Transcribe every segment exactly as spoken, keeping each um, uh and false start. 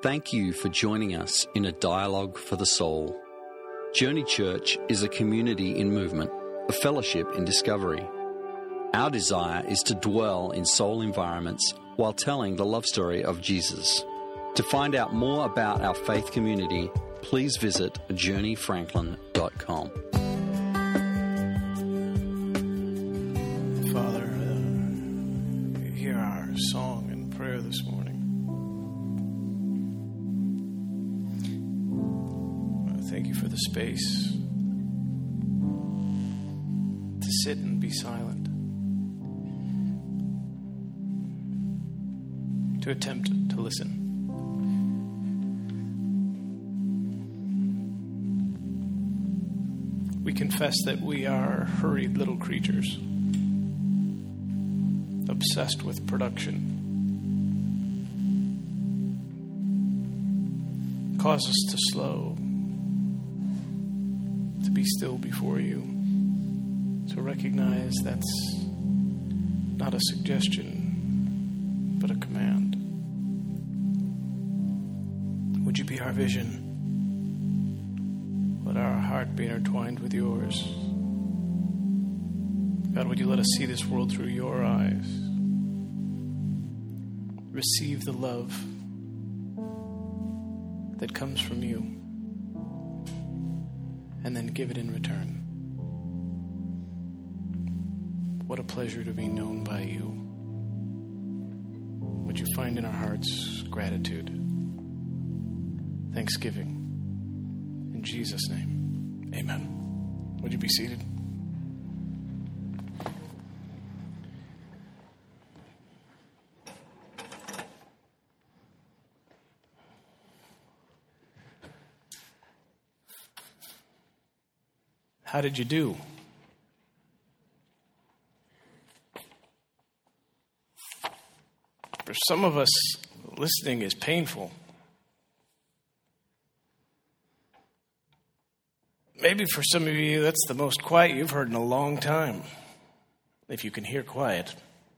Thank you for joining us in a dialogue for the soul. Journey Church is a community in movement, a fellowship in discovery. Our desire is to dwell in soul environments while telling the love story of Jesus. To find out more about our faith community, please visit journey franklin dot com. Father, uh, hear our song and prayer this morning. Uh, thank you for the space to sit and be silent, to attempt to listen. We confess that we are hurried little creatures, obsessed with production. Cause us to slow, to be still before you, to recognize that's not a suggestion, but a command. Would you be our vision? Let our heart be intertwined with yours. God, would you let us see this world through your eyes? Receive the love that comes from you, and then give it in return. What a pleasure to be known by you. Would you find in our hearts gratitude, thanksgiving? In Jesus' name, amen. Would you be seated? How did you do? For some of us, listening is painful. Maybe for some of you, that's the most quiet you've heard in a long time, if you can hear quiet.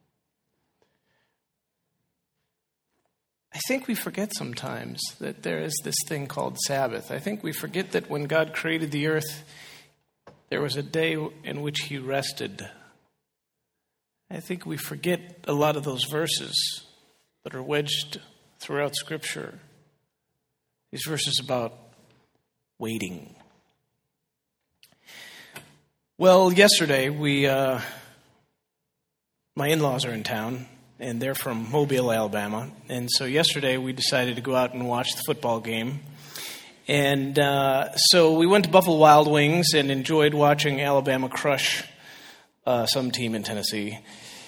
I think we forget sometimes that there is this thing called Sabbath. I think we forget that when God created the earth, there was a day in which he rested. I think we forget a lot of those verses that are wedged throughout Scripture. These verses about waiting. Well, yesterday, we, uh, my in-laws are in town, and they're from Mobile, Alabama. And so yesterday, we decided to go out and watch the football game. And uh, so we went to Buffalo Wild Wings and enjoyed watching Alabama crush uh, some team in Tennessee.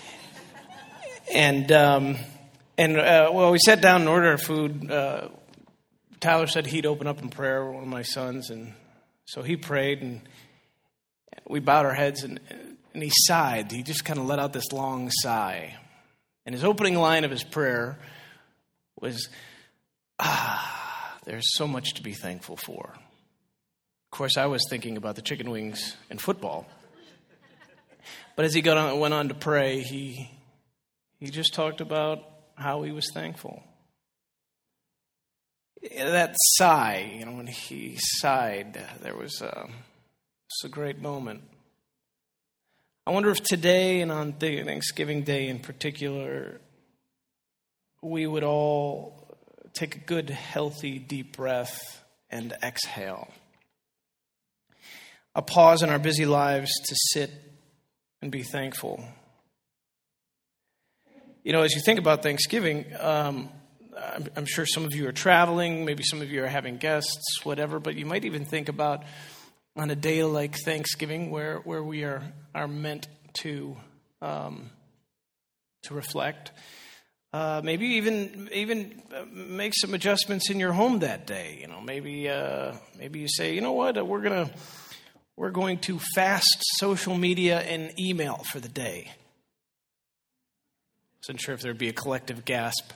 And, um, and uh, well, we sat down and ordered our food. Uh, Tyler said he'd open up in prayer, one of my sons. And so he prayed, and we bowed our heads, and, and he sighed. He just kind of let out this long sigh. And his opening line of his prayer was, ah, there's so much to be thankful for. Of course, I was thinking about the chicken wings and football. But as he got on, went on to pray, he he just talked about how he was thankful. That sigh, you know, when he sighed, there was a, it's a great moment. I wonder if today and on Thanksgiving Day in particular, we would all take a good, healthy, deep breath and exhale. A pause in our busy lives to sit and be thankful. You know, as you think about Thanksgiving, um, I'm, I'm sure some of you are traveling, maybe some of you are having guests, whatever, but you might even think about on a day like Thanksgiving where, where we are, are meant to, um, to reflect. Uh, maybe even even make some adjustments in your home that day. You know, maybe uh, maybe you say, you know what, we're gonna we're going to fast social media and email for the day. Wasn't sure if there'd be a collective gasp.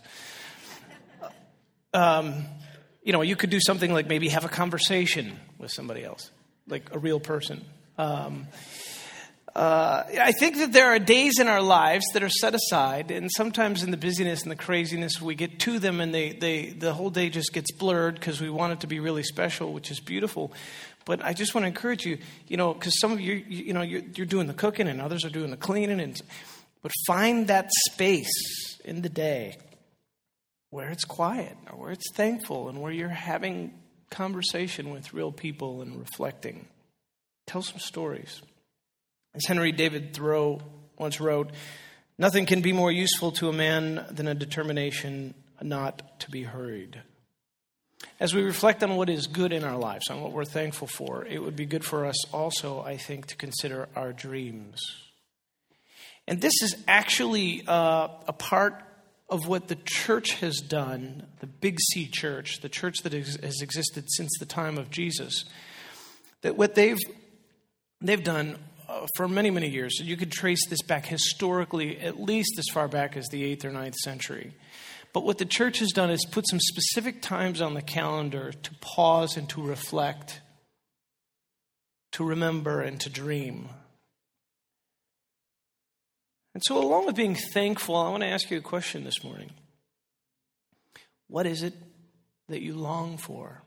Um, you know, you could do something like maybe have a conversation with somebody else, like a real person. Um, Uh, I think that there are days in our lives that are set aside, and sometimes in the busyness and the craziness, we get to them and they, they the whole day just gets blurred because we want it to be really special, which is beautiful. But I just want to encourage you, you know, because some of you, you, you know, you're, you're doing the cooking and others are doing the cleaning, and but find that space in the day where it's quiet or where it's thankful and where you're having conversation with real people and reflecting. Tell some stories. As Henry David Thoreau once wrote, "Nothing can be more useful to a man than a determination not to be hurried." As we reflect on what is good in our lives, on what we're thankful for, it would be good for us also, I think, to consider our dreams. And this is actually uh, a part of what the church has done, the Big C church, the church that has existed since the time of Jesus, that what they've they've done uh, for many, many years, and you could trace this back historically at least as far back as the eighth or ninth century. But what the church has done is put some specific times on the calendar to pause and to reflect, to remember and to dream. And so along with being thankful, I want to ask you a question this morning. What is it that you long for?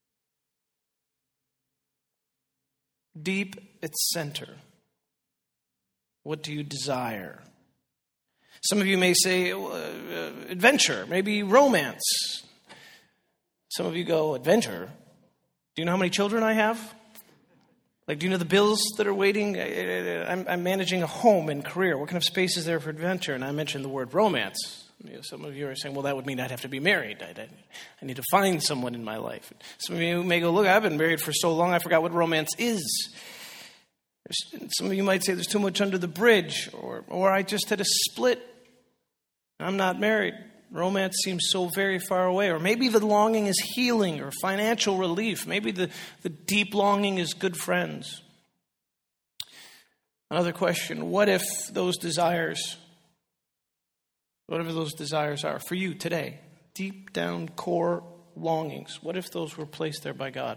Deep at center, what do you desire? Some of you may say uh, uh, adventure, maybe romance. Some of you go, adventure? Do you know how many children I have? Like, do you know the bills that are waiting? I'm, I'm managing a home and career. What kind of space is there for adventure? And I mentioned the word romance. You know, some of you are saying, well, that would mean I'd have to be married. I'd, I'd, I need to find someone in my life. Some of you may go, look, I've been married for so long, I forgot what romance is. There's, some of you might say there's too much under the bridge, or, or I just had a split. I'm not married. Romance seems so very far away. Or maybe the longing is healing or financial relief. Maybe the, the deep longing is good friends. Another question, what if those desires, whatever those desires are for you today, deep down core longings, what if those were placed there by God?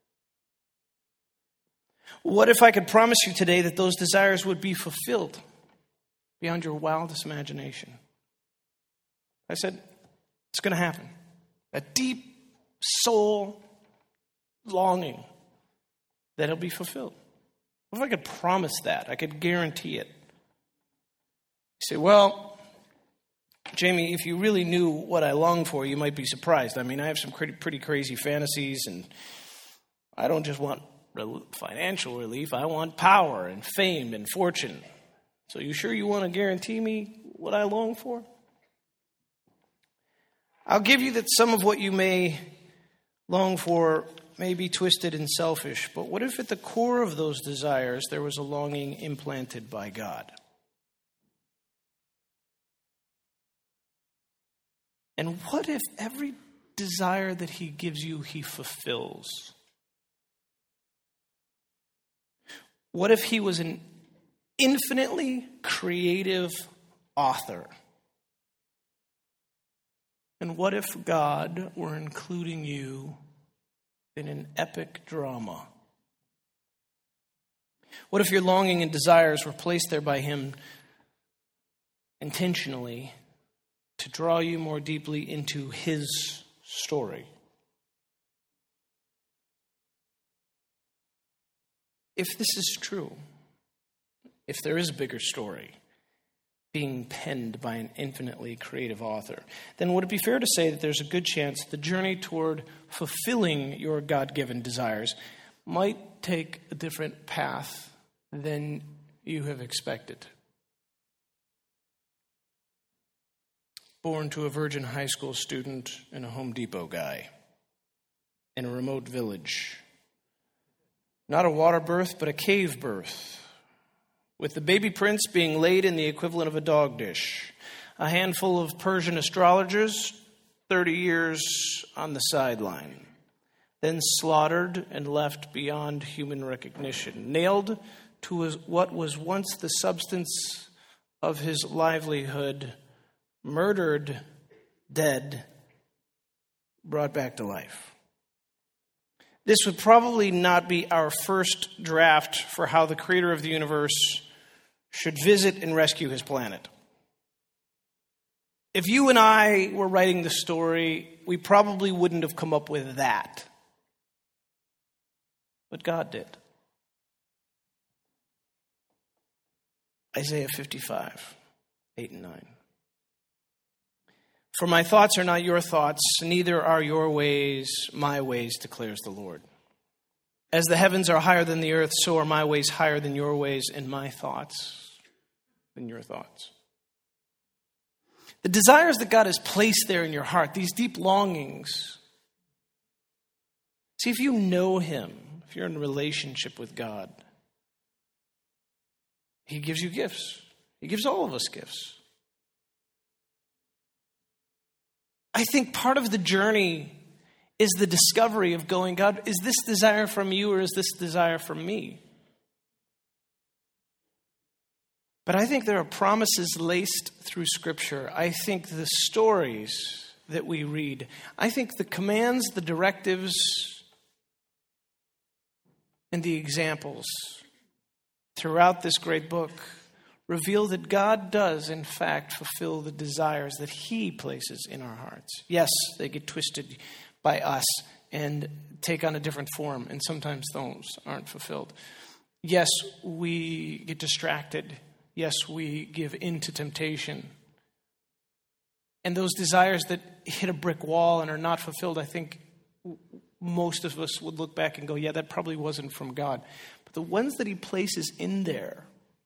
What if I could promise you today that those desires would be fulfilled beyond your wildest imagination? I said, it's going to happen. A deep soul longing that it'll be fulfilled. What if I could promise that? I could guarantee it. You say, well, Jamie, if you really knew what I long for, you might be surprised. I mean, I have some pretty, pretty crazy fantasies, and I don't just want financial relief. I want power and fame and fortune. So you sure you want to guarantee me what I long for? I'll give you that some of what you may long for may be twisted and selfish, but what if at the core of those desires there was a longing implanted by God? And what if every desire that He gives you, He fulfills? What if He was an infinitely creative author? And what if God were including you in an epic drama? What if your longing and desires were placed there by Him intentionally to draw you more deeply into His story? If this is true, if there is a bigger story being penned by an infinitely creative author, then would it be fair to say that there's a good chance the journey toward fulfilling your God-given desires might take a different path than you have expected? Born to a virgin high school student and a Home Depot guy in a remote village. Not a water birth, but a cave birth, with the baby prince being laid in the equivalent of a dog dish. A handful of Persian astrologers, thirty years on the sideline. Then slaughtered and left beyond human recognition. Nailed to what was once the substance of his livelihood. Murdered, dead, brought back to life. This would probably not be our first draft for how the creator of the universe should visit and rescue his planet. If you and I were writing the story, we probably wouldn't have come up with that. But God did. Isaiah fifty-five, eight and nine. For my thoughts are not your thoughts, neither are your ways my ways, declares the Lord. As the heavens are higher than the earth, so are my ways higher than your ways, and my thoughts than your thoughts. The desires that God has placed there in your heart, these deep longings. See, if you know him, if you're in a relationship with God, he gives you gifts. He gives all of us gifts. I think part of the journey is the discovery of going, God, is this desire from you or is this desire from me? But I think there are promises laced through Scripture. I think the stories that we read, I think the commands, the directives, and the examples throughout this great book reveal that God does, in fact, fulfill the desires that he places in our hearts. Yes, they get twisted by us and take on a different form, and sometimes those aren't fulfilled. Yes, we get distracted. Yes, we give in to temptation. And those desires that hit a brick wall and are not fulfilled, I think most of us would look back and go, yeah, that probably wasn't from God. But the ones that he places in there,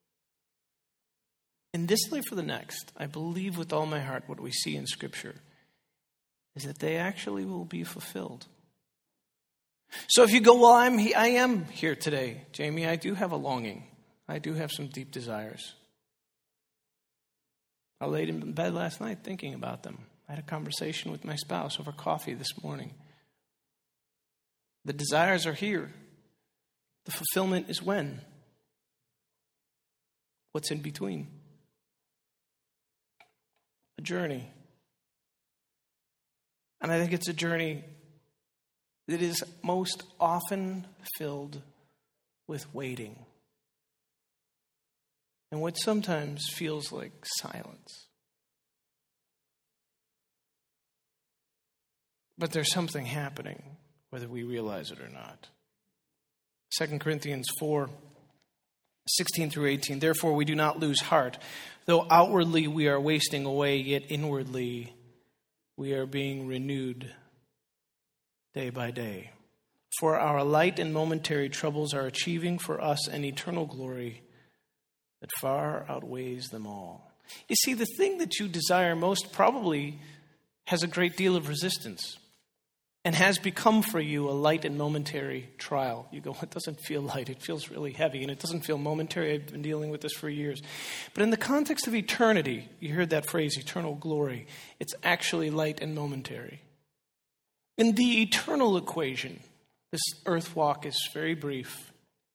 in this life or the next, I believe with all my heart what we see in Scripture is that they actually will be fulfilled. So if you go, well, I'm he- I am here today, Jamie, I do have a longing. I do have some deep desires. I laid in bed last night thinking about them. I had a conversation with my spouse over coffee this morning. The desires are here. The fulfillment is when? What's in between? A journey. And I think it's a journey that is most often filled with waiting. And what sometimes feels like silence. But there's something happening, whether we realize it or not. Second Corinthians four, sixteen through eighteen. Therefore we do not lose heart. Though outwardly we are wasting away, yet inwardly we are being renewed day by day. For our light and momentary troubles are achieving for us an eternal glory that far outweighs them all. You see, the thing that you desire most probably has a great deal of resistance and has become for you a light and momentary trial. You go, it doesn't feel light, it feels really heavy, and it doesn't feel momentary. I've been dealing with this for years. But in the context of eternity, you heard that phrase, eternal glory, it's actually light and momentary. In the eternal equation, this earth walk is very brief.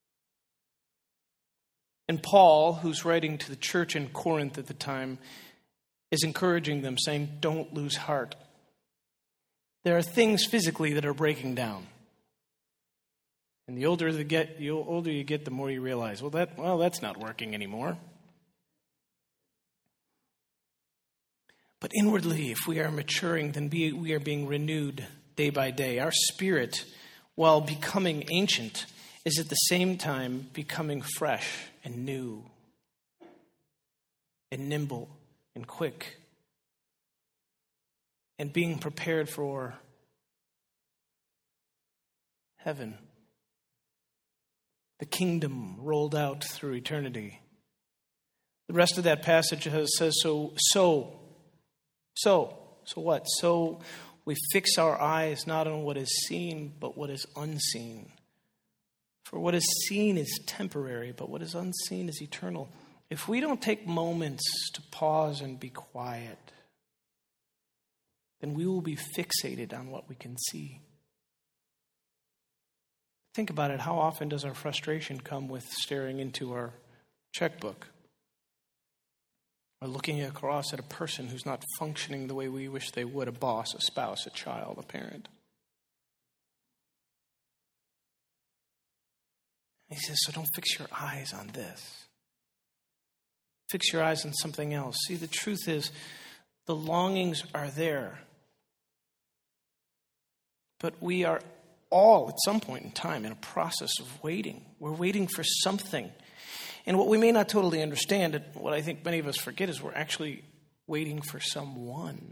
And Paul, who's writing to the church in Corinth at the time, is encouraging them, saying, don't lose heart. There are things physically that are breaking down. And the older you get, the older you get, the more you realize, well, that well, that's not working anymore. But inwardly, if we are maturing, then be, we are being renewed day by day. Our spirit, while becoming ancient, is at the same time becoming fresh and new and nimble and quick and being prepared for heaven, the kingdom rolled out through eternity. The rest of that passage says, so, so, so, so what? So we fix our eyes not on what is seen, but what is unseen. For what is seen is temporary, but what is unseen is eternal. If we don't take moments to pause and be quiet, then we will be fixated on what we can see. Think about it. How often does our frustration come with staring into our checkbook? Or looking across at a person who's not functioning the way we wish they would, a boss, a spouse, a child, a parent? He says, so don't fix your eyes on this. Fix your eyes on something else. See, the truth is, the longings are there. But we are all, at some point in time, in a process of waiting. We're waiting for something. And what we may not totally understand, and what I think many of us forget, is we're actually waiting for someone.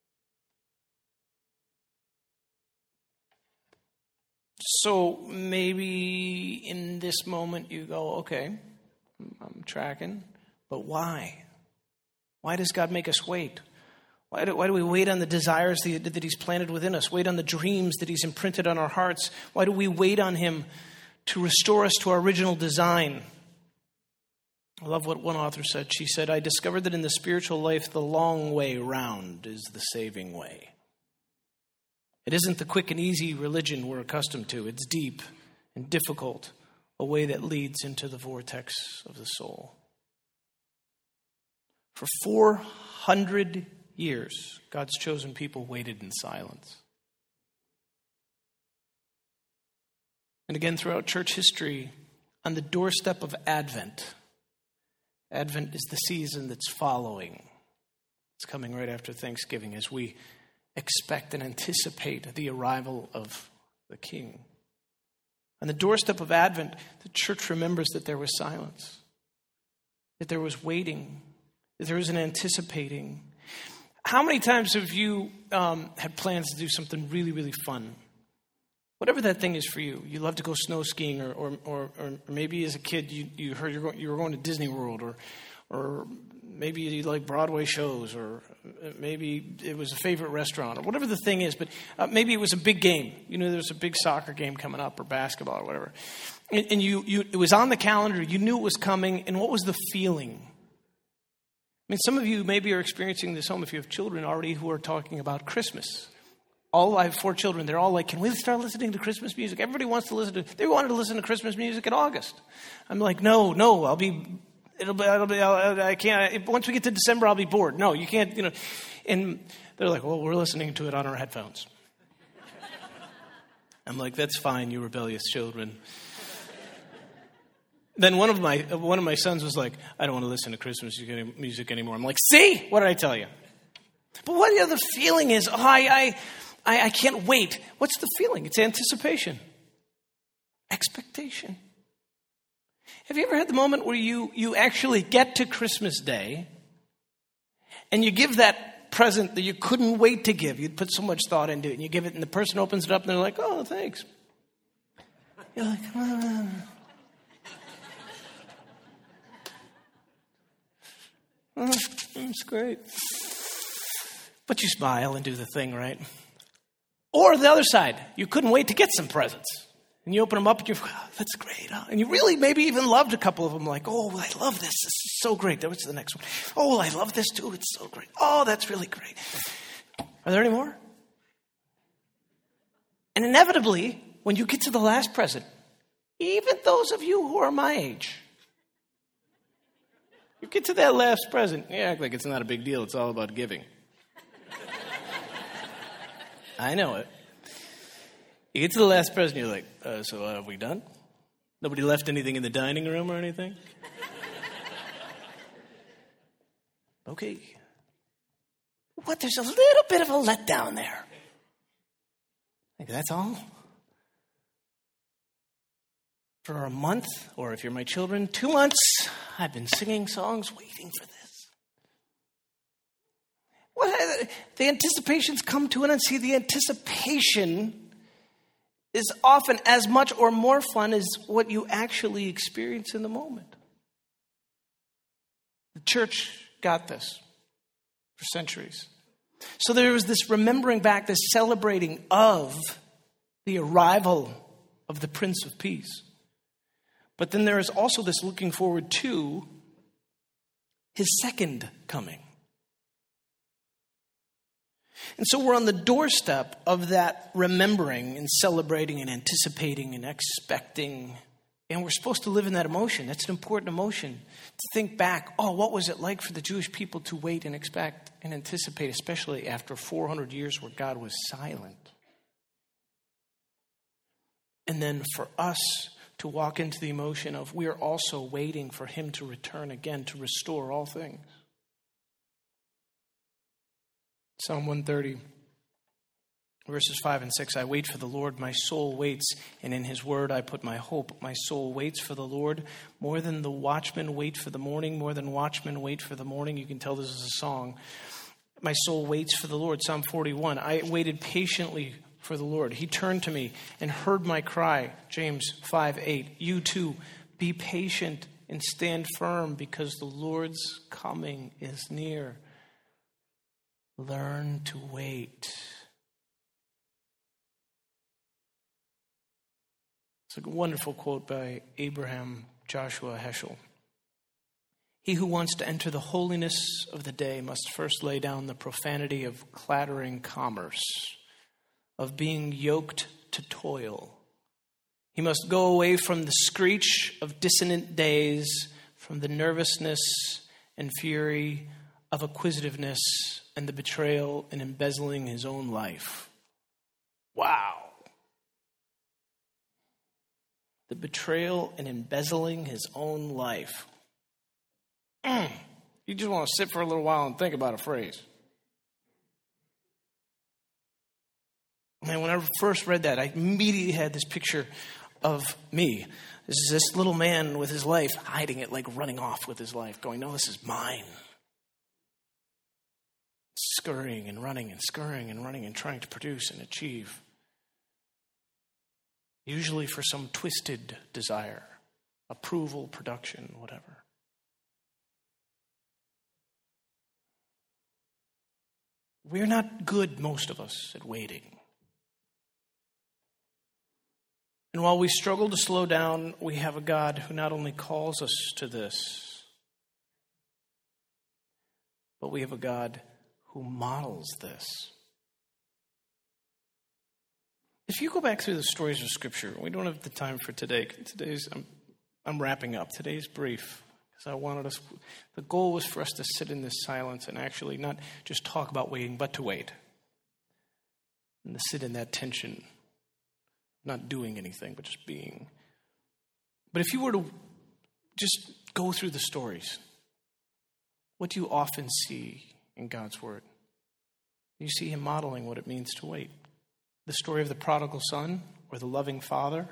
So maybe in this moment you go, okay, I'm tracking, but why? Why does God make us wait? Why do, why do we wait on the desires that, that He's planted within us? Wait on the dreams that He's imprinted on our hearts? Why do we wait on Him to restore us to our original design? I love what one author said. She said, I discovered that in the spiritual life, the long way round is the saving way. It isn't the quick and easy religion we're accustomed to. It's deep and difficult, a way that leads into the vortex of the soul. For four hundred years, God's chosen people waited in silence. And again, throughout church history, on the doorstep of Advent, Advent is the season that's following. It's coming right after Thanksgiving as we expect and anticipate the arrival of the King. On the doorstep of Advent, the church remembers that there was silence, that there was waiting, that there was an anticipating. How many times have you um, had plans to do something really, really fun? Whatever that thing is for you. You love to go snow skiing, or or, or, or maybe as a kid you, you heard you're going, you were going to Disney World, or or maybe you like Broadway shows, or maybe it was a favorite restaurant, or whatever the thing is. But uh, maybe it was a big game. You know, there's a big soccer game coming up, or basketball, or whatever. And, and you, you, it was on the calendar. You knew it was coming. And what was the feeling? I mean, some of you maybe are experiencing this home if you have children already who are talking about Christmas. All I have four children. They're all like, can we start listening to Christmas music? Everybody wants to listen to. They wanted to listen to Christmas music in August. I'm like, no, no. I'll be. It'll be. It'll be. I'll, I can't. Once we get to December, I'll be bored. No, you can't. You know. And they're like, well, we're listening to it on our headphones. I'm like, that's fine, you rebellious children. Then one of my one of my sons was like, I don't want to listen to Christmas music anymore. I'm like, see, what did I tell you? But what the other feeling is? Oh, I. I I, I can't wait. What's the feeling? It's anticipation. Expectation. Have you ever had the moment where you, you actually get to Christmas Day and you give that present that you couldn't wait to give? You'd put so much thought into it, and you give it, and the person opens it up and they're like, oh, thanks. You're like, oh. Oh, that's great. But you smile and do the thing, right? Or the other side, you couldn't wait to get some presents. And you open them up and you're, oh, that's great. Huh? And you really maybe even loved a couple of them. Like, oh, I love this. This is so great. What's the next one? Oh, I love this too. It's so great. Oh, that's really great. Are there any more? And inevitably, when you get to the last present, even those of you who are my age, you get to that last present, you act like it's not a big deal. It's all about giving. I know it. You get to the last present, you're like, uh, so uh, are we done? Nobody left anything in the dining room or anything? Okay. What, there's a little bit of a letdown there. Like, that's all? For a month, or if you're my children, two months, I've been singing songs waiting for this. What, the anticipations come to an end. See, the anticipation is often as much or more fun as what you actually experience in the moment. The church got this for centuries. So there was this remembering back, this celebrating of the arrival of the Prince of Peace. But then there is also this looking forward to his second coming. And so we're on the doorstep of that remembering and celebrating and anticipating and expecting. And we're supposed to live in that emotion. That's an important emotion. To think back, oh, what was it like for the Jewish people to wait and expect and anticipate, especially after four hundred years where God was silent. And then for us to walk into the emotion of we are also waiting for him to return again to restore all things. Psalm one thirty, verses five and six, I wait for the Lord, my soul waits, and in his word I put my hope. My soul waits for the Lord more than the watchmen wait for the morning, more than watchmen wait for the morning. You can tell this is a song. My soul waits for the Lord. Psalm forty-one, I waited patiently for the Lord. He turned to me and heard my cry. James five eight, you too, be patient and stand firm because the Lord's coming is near. Learn to wait. It's a wonderful quote by Abraham Joshua Heschel. He who wants to enter the holiness of the day must first lay down the profanity of clattering commerce, of being yoked to toil. He must go away from the screech of dissonant days, from the nervousness and fury of acquisitiveness and the betrayal and embezzling his own life. Wow. The betrayal and embezzling his own life. Mm. You just want to sit for a little while and think about a phrase. Man, when I first read that, I immediately had this picture of me. This is this little man with his life, hiding it, like running off with his life, going, no, this is mine. Scurrying and running and scurrying and running and trying to produce and achieve. Usually for some twisted desire, approval, production, whatever. We're not good, most of us, at waiting. And while we struggle to slow down, we have a God who not only calls us to this, but we have a God who models this. If you go back through the stories of Scripture, we don't have the time for today. Today's I'm, I'm wrapping up. Today's brief because I wanted us. The goal was for us to sit in this silence and actually not just talk about waiting, but to wait, and to sit in that tension, not doing anything, but just being. But if you were to just go through the stories, what do you often see in God's Word? You see him modeling what it means to wait. The story of the prodigal son or the loving father.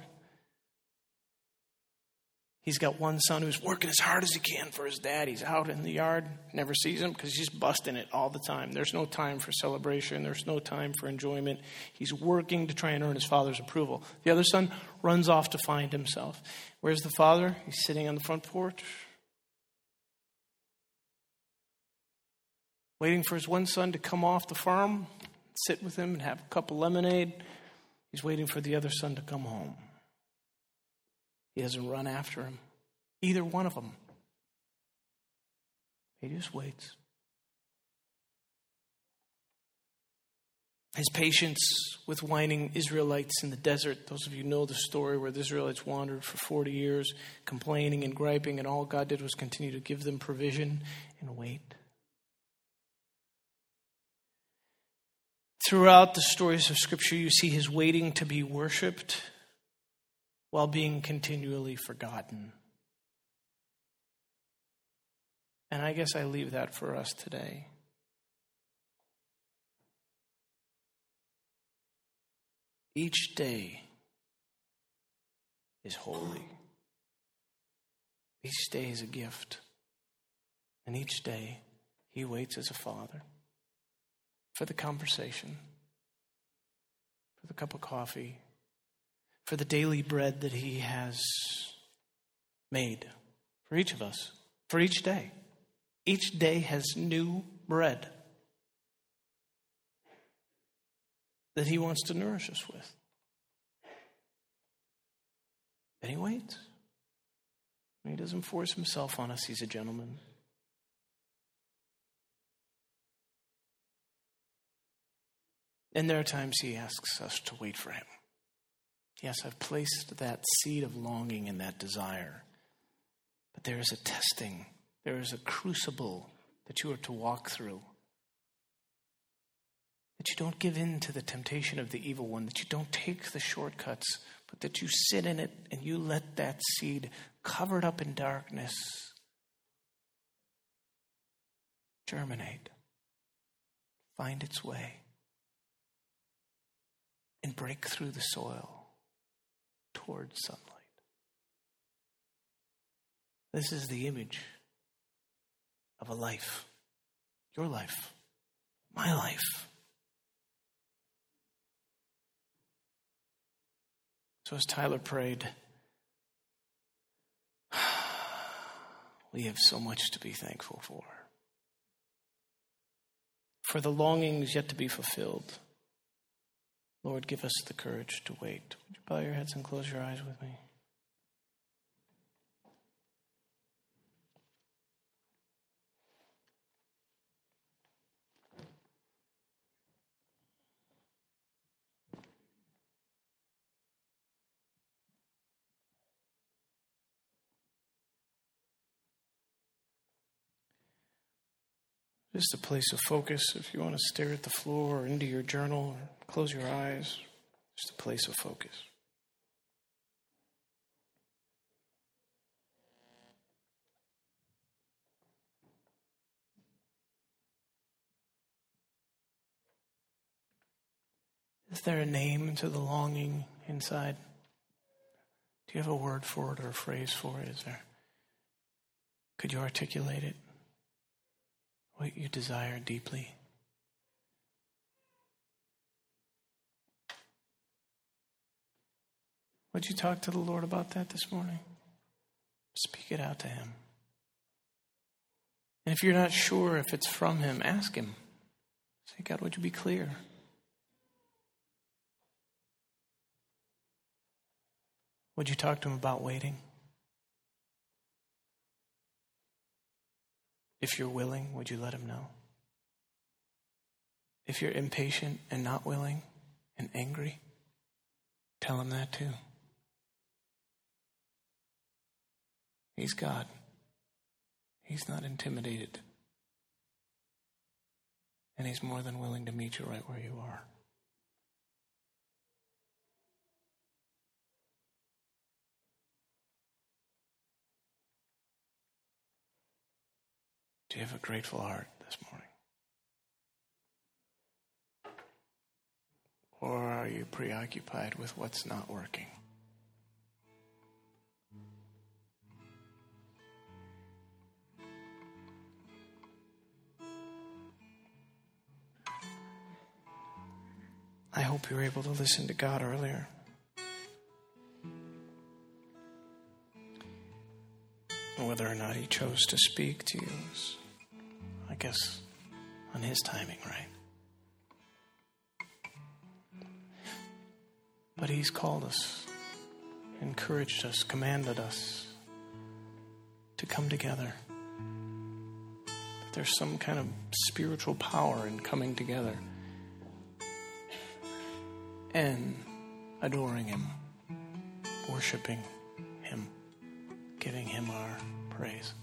He's got one son who's working as hard as he can for his dad. He's out in the yard, never sees him because he's busting it all the time. There's no time for celebration. There's no time for enjoyment. He's working to try and earn his father's approval. The other son runs off to find himself. Where's the father? He's sitting on the front porch, waiting for his one son to come off the farm, sit with him and have a cup of lemonade. He's waiting for the other son to come home. He doesn't run after him. Either one of them. He just waits. His patience with whining Israelites in the desert. Those of you who know the story where the Israelites wandered for forty years, complaining and griping, and all God did was continue to give them provision and wait. Throughout the stories of Scripture, you see his waiting to be worshipped while being continually forgotten. And I guess I leave that for us today. Each day is holy. Each day is a gift. And each day he waits as a father for the conversation, for the cup of coffee, for the daily bread that he has made for each of us, for each day. Each day has new bread that he wants to nourish us with. And he waits. He doesn't force himself on us. He's a gentleman. And there are times he asks us to wait for him. Yes, I've placed that seed of longing and that desire. But there is a testing. There is a crucible that you are to walk through. That you don't give in to the temptation of the evil one. That you don't take the shortcuts, but that you sit in it and you let that seed covered up in darkness germinate, find its way, and break through the soil towards sunlight. This is the image of a life, your life, my life. So as Tyler prayed, we have so much to be thankful for. For the longings yet to be fulfilled. Lord, give us the courage to wait. Would you bow your heads and close your eyes with me? Just a place of focus. If you want to stare at the floor or into your journal or close your eyes, just a place of focus. Is there a name to the longing inside? Do you have a word for it or a phrase for it? Is there? Could you articulate it? What you desire deeply. Would you talk to the Lord about that this morning? Speak it out to Him. And if you're not sure if it's from Him, ask Him. Say, God, would you be clear? Would you talk to Him about waiting? If you're willing, would you let Him know? If you're impatient and not willing and angry, tell Him that too. He's God. He's not intimidated. And He's more than willing to meet you right where you are. Do you have a grateful heart this morning? Or are you preoccupied with what's not working? I hope you were able to listen to God earlier. Whether or not He chose to speak to you is, I guess, on His timing, right? But He's called us, encouraged us, commanded us to come together. That there's some kind of spiritual power in coming together and adoring Him, worshiping Him, giving Him our praise.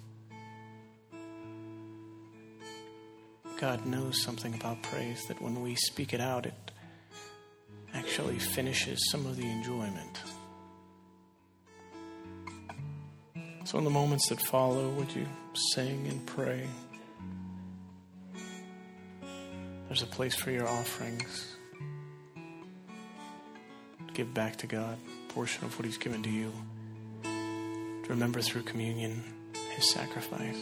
God knows something about praise, that when we speak it out, it actually finishes some of the enjoyment. So in the moments that follow, would you sing and pray? There's a place for your offerings. Give back to God a portion of what He's given to you. To remember through communion His sacrifice.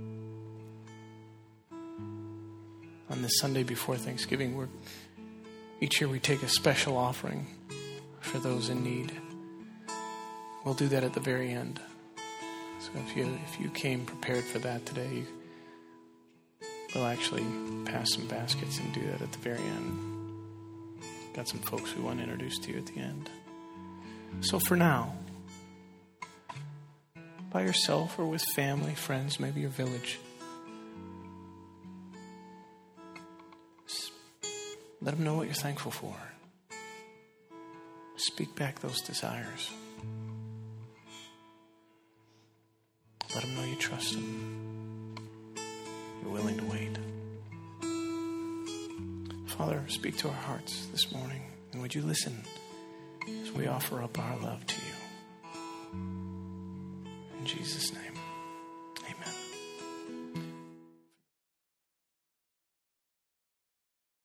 On this Sunday before Thanksgiving, we're, each year we take a special offering for those in need. We'll do that at the very end. So if you if you came prepared for that today, we'll actually pass some baskets and do that at the very end. Got some folks we want to introduce to you at the end. So for now, by yourself or with family, friends, maybe your village, let them know what you're thankful for. Speak back those desires. Let them know you trust them. You're willing to wait. Father, speak to our hearts this morning. And would you listen as we offer up our love to you. In Jesus' name.